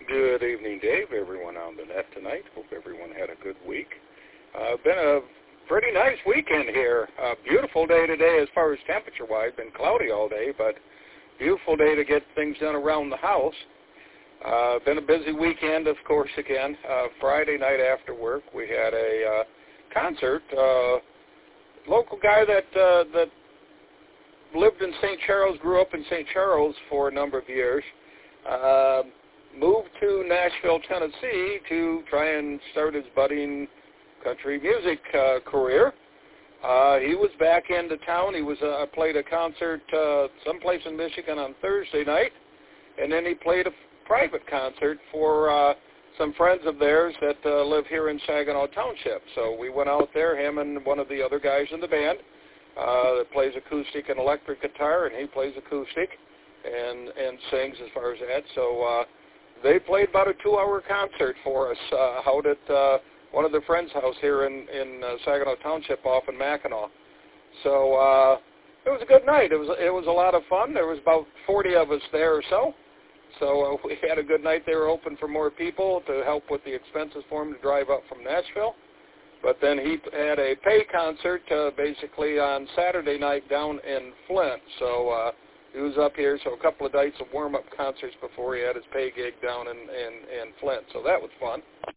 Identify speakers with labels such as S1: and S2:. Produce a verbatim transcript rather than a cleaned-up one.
S1: Good evening, Dave. Everyone on the net tonight. Hope everyone had a good week. Uh, been a pretty nice weekend here. Uh, beautiful day today as far as temperature-wise. Been cloudy all day, but beautiful day to get things done around the house. Uh, been a busy weekend, of course, again. Uh, Friday night after work, we had a uh, concert. Uh, local guy that uh, that lived in Saint Charles, grew up in Saint Charles for a number of years. Uh, moved to Nashville, Tennessee to try and start his budding country music uh, career. Uh, he was back into town. He was uh, played a concert uh, someplace in Michigan on Thursday night, and then he played a private concert for uh, some friends of theirs that uh, live here in Saginaw Township. So we went out there, him and one of the other guys in the band uh, that plays acoustic and electric guitar, and he plays acoustic and and sings as far as that. So uh, they played about a two-hour concert for us uh, out at uh, one of their friends' house here in, in uh, Saginaw Township off in Mackinac. So uh, it was a good night. It was it was a lot of fun. There was about forty of us there or so. So uh, we had a good night. They were open for more people to help with the expenses for him to drive up from Nashville. But then he had a pay concert uh, basically on Saturday night down in Flint. So uh, he was up here, so a couple of nights of warm-up concerts before he had his pay gig down in, in, in Flint. So that was fun.